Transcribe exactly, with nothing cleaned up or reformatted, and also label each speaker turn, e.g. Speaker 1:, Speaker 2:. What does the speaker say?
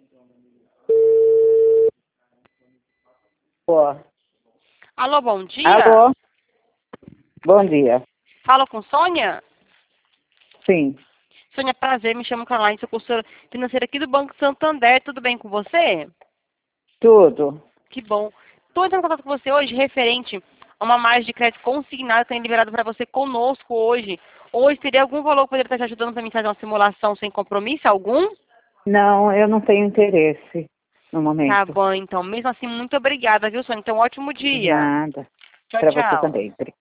Speaker 1: Pô.
Speaker 2: Alô, bom dia.
Speaker 1: Alô? Bom dia.
Speaker 2: Fala com Sônia?
Speaker 1: Sim.
Speaker 2: Sônia, prazer, me chamo Caroline, sou consultora financeira aqui do Banco Santander, tudo bem com você?
Speaker 1: Tudo.
Speaker 2: Que bom. Estou entrando em contato com você hoje referente a uma margem de crédito consignada que tem liberado para você conosco hoje. Hoje teria algum valor que poderia estar te ajudando para mim fazer uma simulação sem compromisso algum?
Speaker 1: Não, eu não tenho interesse no
Speaker 2: Tá
Speaker 1: momento.
Speaker 2: bom, então. Mesmo assim, muito obrigada, viu, Sônia? Então, um ótimo dia.
Speaker 1: Nada.
Speaker 2: Tchau,
Speaker 1: Para você
Speaker 2: tchau.
Speaker 1: também.